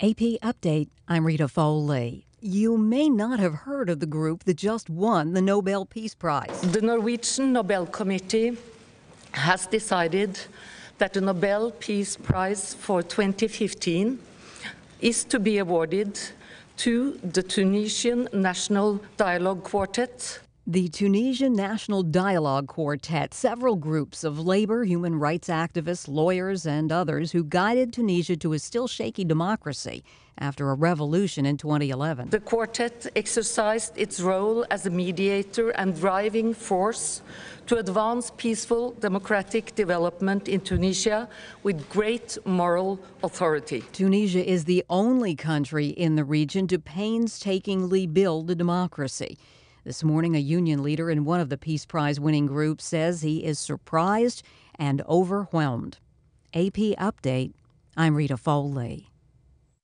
AP Update, I'm Rita Foley. You may not have heard of the group that just won the Nobel Peace Prize. The Norwegian Nobel Committee has decided that the Nobel Peace Prize for 2015 is to be awarded to the Tunisian National Dialogue Quartet. The Tunisian National Dialogue Quartet, several groups of labor, human rights activists, lawyers, and others who guided Tunisia to a still shaky democracy after a revolution in 2011. The quartet exercised its role as a mediator and driving force to advance peaceful democratic development in Tunisia with great moral authority. Tunisia is the only country in the region to painstakingly build a democracy. This morning, a union leader in one of the Peace Prize-winning groups says he is surprised and overwhelmed. AP Update, I'm Rita Foley.